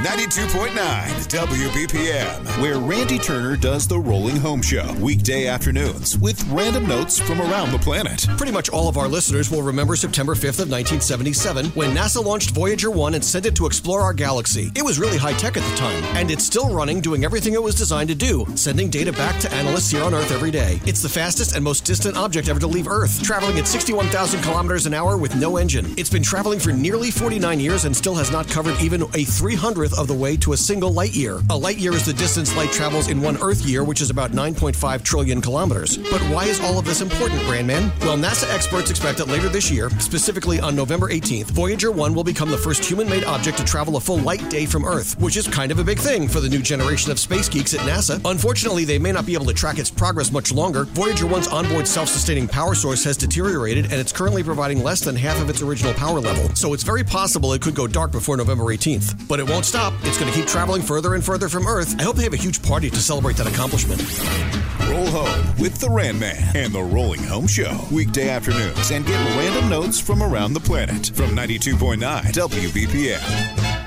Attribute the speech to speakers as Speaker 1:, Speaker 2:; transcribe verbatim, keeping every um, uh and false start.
Speaker 1: ninety-two point nine W B P M, where Randy Turner does the Rolling Home Show, weekday afternoons with random notes from around the planet.
Speaker 2: Pretty much all of our listeners will remember September fifth of nineteen seventy-seven when NASA launched Voyager one and sent it to explore our galaxy. It was really high-tech at the time, and it's still running, doing everything it was designed to do, sending data back to analysts here on Earth every day. It's the fastest and most distant object ever to leave Earth, traveling at sixty-one thousand kilometers an hour with no engine. It's been traveling for nearly forty-nine years and still has not covered even a three hundredth of the way to a single light year. A light year is the distance light travels in one Earth year, which is about nine point five trillion kilometers. But why is all of this important, Brandman? Well, NASA experts expect that later this year, specifically on November eighteenth, Voyager one will become the first human-made object to travel a full light day from Earth, which is kind of a big thing for the new generation of space geeks at NASA. Unfortunately, they may not be able to track its progress much longer. Voyager one's onboard self-sustaining power source has deteriorated, and it's currently providing less than half of its original power level. So it's very possible it could go dark before November eighteenth. But it won't stop. It's going to keep traveling further and further from Earth. I hope they have a huge party to celebrate that accomplishment.
Speaker 1: Roll home with the Ran Man and the Rolling Home Show, weekday afternoons, and get random notes from around the planet from ninety-two point nine W B P M.